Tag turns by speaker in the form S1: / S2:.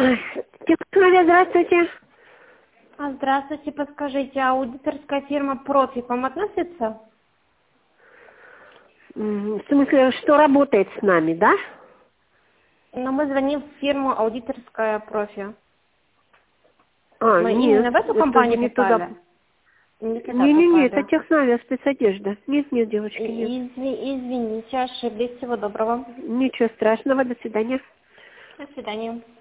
S1: Технология, здравствуйте.
S2: Здравствуйте, подскажите, аудиторская фирма «Профи» к вам относится?
S1: В смысле, что работает с нами, да?
S2: Но мы звоним в фирму «Аудиторская Профи». Мы
S1: Нет,
S2: именно в эту
S1: это
S2: компанию
S1: не
S2: попали?
S1: туда.
S2: Не туда
S1: Не-не-не, это
S2: попали.
S1: техновия, спецодежда. Нет, девочки, нет.
S2: Извините, ошиблись. Всего доброго.
S1: Ничего страшного, до свидания.
S2: До свидания.